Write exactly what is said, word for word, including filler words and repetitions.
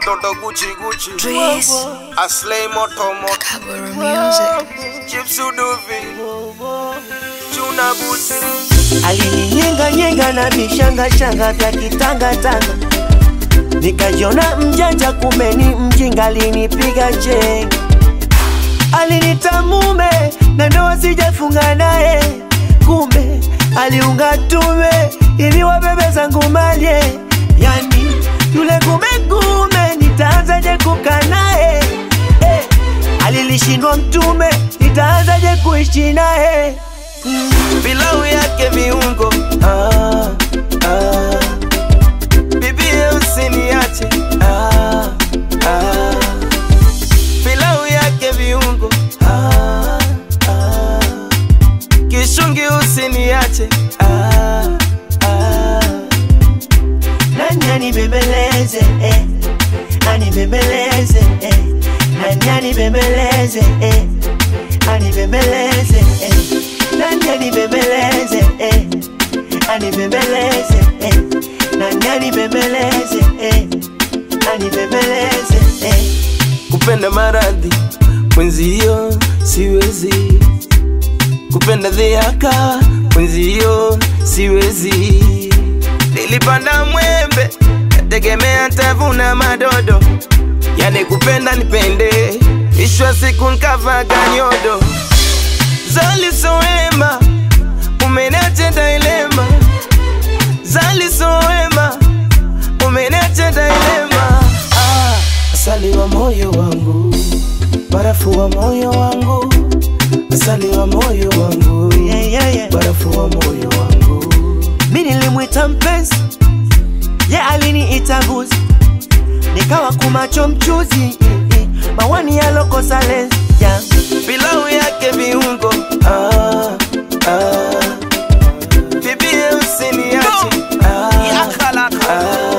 Toto Gucci Gucci Trees. I slay moto moto Kaburu music. Chips uduvi Chuna busi Aliniyenga nyenga na vishanga shanga vya kitanga tanga. Nikajiona mjanja kumbe ni mjinga, alinipiga chenga. Alinita mume na ndoa sijafunga naye, kumbe aliunga tume ili wabebe zangu malye. Yani yule kume kume nitaanzaje kukaa naye, eh, alilishindwa mtume nitaanzaje kuishi naye. mm. Pilau yake viungo ah, ah. Bibi usiniache ah, ah. Pilau yake viungo ah, ah. Kishungi usiniache ah, ah. Nani anibembeleze eh, anibembeleze eh. Nani anibembeleze eh, anibembeleze eh. Nani anibembeleze eh, anibembeleze eh. Nani anibembeleze eh, anibembeleze eh. Kupenda maradhi mwenzio siwezi, kupenda dhihaka mwenzio siwezi. Nilipanda mwembe nategemea tavuna madodo, yani kupenda nipende ishwa siku nkavaga nyodo. Zali soema umenache dilema, Zali soema umenache dilema. Ah, asali wa moyo wangu, barafu wa moyo wangu, asali wa moyo wangu, yeah, yeah, yeah. Barafu wa moyo wangu. Mimi nilimwita mpenzi, ye yeah, aliniita buzi. Nikawa kumacho mchuzi, mawani ya loko salens yeah. Pilau yake viungo ah, ah. Bibi usiniache ah, ah.